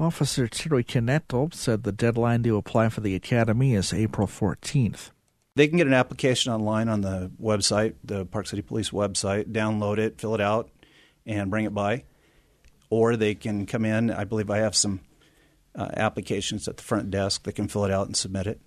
Officer Terry Canetto said the deadline to apply for the academy is April 14th. They can get an application online on the website, the Park City Police website, download it, fill it out, and bring it by. Or they can come in. I believe I have some applications at the front desk. They can fill it out and submit it.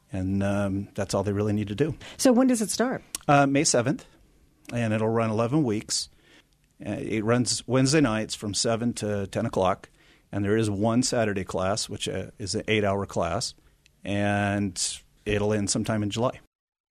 And that's all they really need to do. So when does it start? May 7th, and it'll run 11 weeks. It runs Wednesday nights from 7 to 10 o'clock. And there is one Saturday class, which is an 8-hour class. And it'll end sometime in July.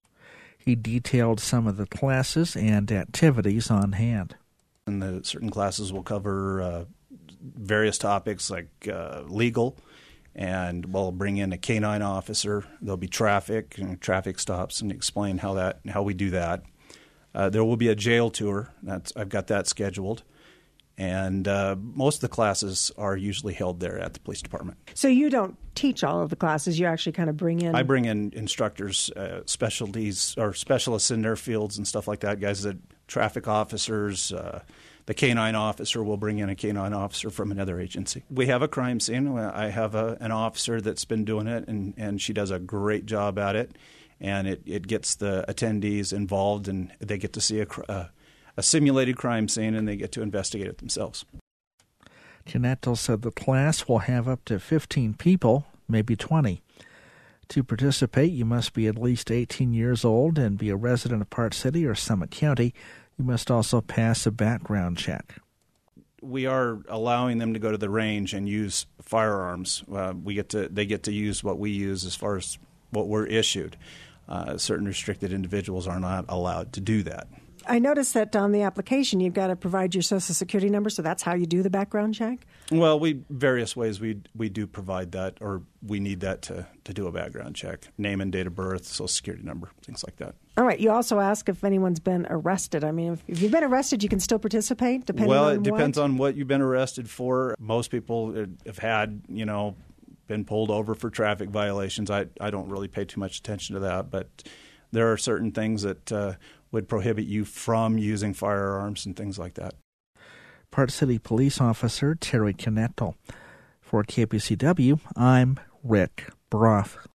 He detailed some of the classes and activities on hand. And the certain classes will cover various topics like legal, and we'll bring in a canine officer. There'll be traffic and traffic stops, and explain how we do that. There will be a jail tour. I've got that scheduled. And most of the classes are usually held there at the police department. So you don't teach all of the classes. You actually kind of bring in... I bring in instructors, specialties or specialists in their fields and stuff like that, guys that traffic officers, the canine officer will bring in a canine officer from another agency. We have a crime scene. I have an officer that's been doing it, and she does a great job at it. And it gets the attendees involved, and they get to see a simulated crime scene, and they get to investigate it themselves. Canetto said the class will have up to 15 people, maybe 20. To participate, you must be at least 18 years old and be a resident of Park City or Summit County. You must also pass a background check. We are allowing them to go to the range and use firearms. They get to use what we use as far as what we're issued. Certain restricted individuals are not allowed to do that. I noticed that on the application you've got to provide your Social Security number, so that's how you do the background check? Well, various ways we do provide that, or we need that to do a background check. Name and date of birth, Social Security number, things like that. All right. You also ask if anyone's been arrested. I mean, if you've been arrested, you can still participate, depending on what? Well, it depends on what you've been arrested for. Most people have had, been pulled over for traffic violations. I don't really pay too much attention to that, but there are certain things that would prohibit you from using firearms and things like that. Park City Police Officer Terry Canetto. For KPCW, I'm Rick Broth.